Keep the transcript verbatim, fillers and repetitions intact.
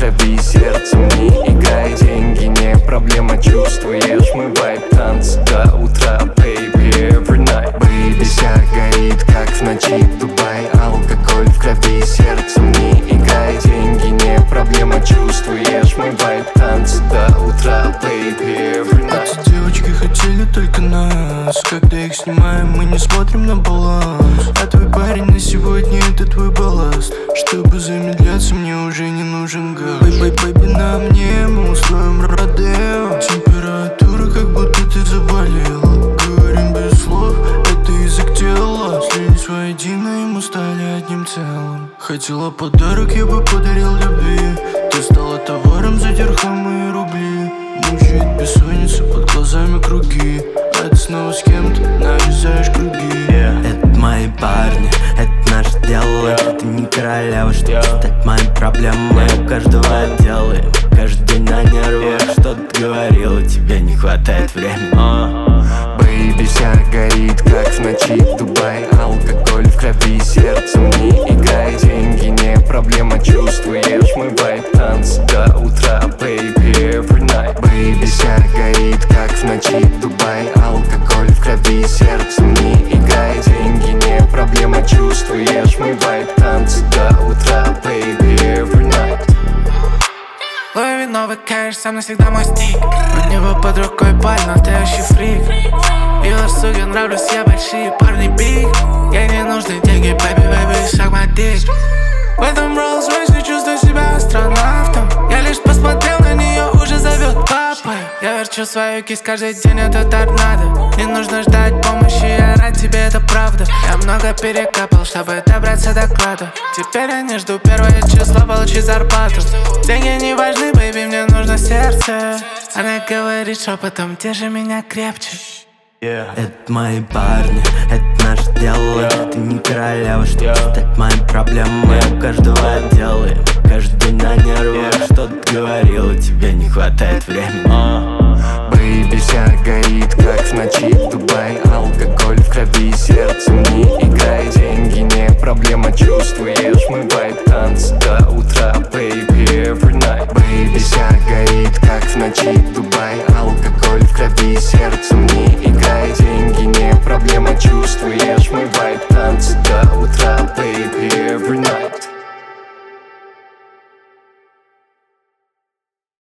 крови, сердцем не играй. Деньги не проблема, чувствуешь, мы вайб, танцы до утра, baby, every night. Baby, вся горит, как в ночи в Дубай. Алкоголь в крови, сердцем не играй. Деньги не проблема, чувствуешь, мы вайб, танцы до утра, baby, every night. Эти девочки хотели только нас. Когда их снимаем, мы не смотрим на баланс. А твой парень на сегодня — это твой балласт. Чтобы замедляться, мне уже не нужен газ. Бэй-бэй, бэйби, на мне мы устроим родео. Температура, как будто ты заболела. Говорим без слов, это язык тела. Слились воедино, и мы стали одним целым. Хотела подарок, я бы подарил любви. Ты стала товаром за дирхамы и рубли. Мучает бессонница, под глазами круги. А ты снова с кем-то нарезаешь круги. yeah. Это мои парни, это наше дело. yeah. Ты не королева, чтобы yeah. стать моей проблемой. У каждого делаем, каждый день на нервах. yeah. Что ты говорила, тебе не хватает времени. uh. Бэйби, вся горит, как в ночи в Дубай. Алкоголь в крови, сердцем не играй. Деньги не проблема, чувствуешь, мы вайб, танцы до утра, baby, every night. Бэйби, вся горит, как в ночи в Дубай. Алкоголь в крови, сердцем не играй. Деньги не проблема, чувствуешь, мы вайб, танцы до утра, baby, every night. Лови новый кэш, сам навсегда мой стик. У него под рукой паль, настоящий фрик. Вилла, сука, нравлюсь, я большие парни биг. Ей не нужны деньги, baby, baby, шаг мой дик. В этом Rolls-Royce чувствую себя астронавтом. Я лишь посмотрел на нее, уже зовет папой. Я верчу свою кисть каждый день, это торнадо. Не нужно ждать помощи, я рад тебе, это правда. Я много перекапал, чтобы добраться до клада. Теперь я не жду первое число, получить зарплату. Деньги не важны, бэйби, мне нужно сердце. Она говорит шепотом, держи меня крепче. yeah. Это мои парни, это наше дело. yeah. Ты не королева, чтобы yeah. стать моей проблемой. yeah. У каждого делаем, каждый день на нервах. yeah. Что ты говорила, тебе не хватает времени. uh. Бэйби, вся горит, как в ночи в Дубай. Алкоголь в крови, сердцем не играй. Деньги не проблема, чувствуешь, мы вайб, танцы до утра, baby, every night. Бэйби, вся горит, как в ночи в Дубай. Алкоголь в крови, сердцем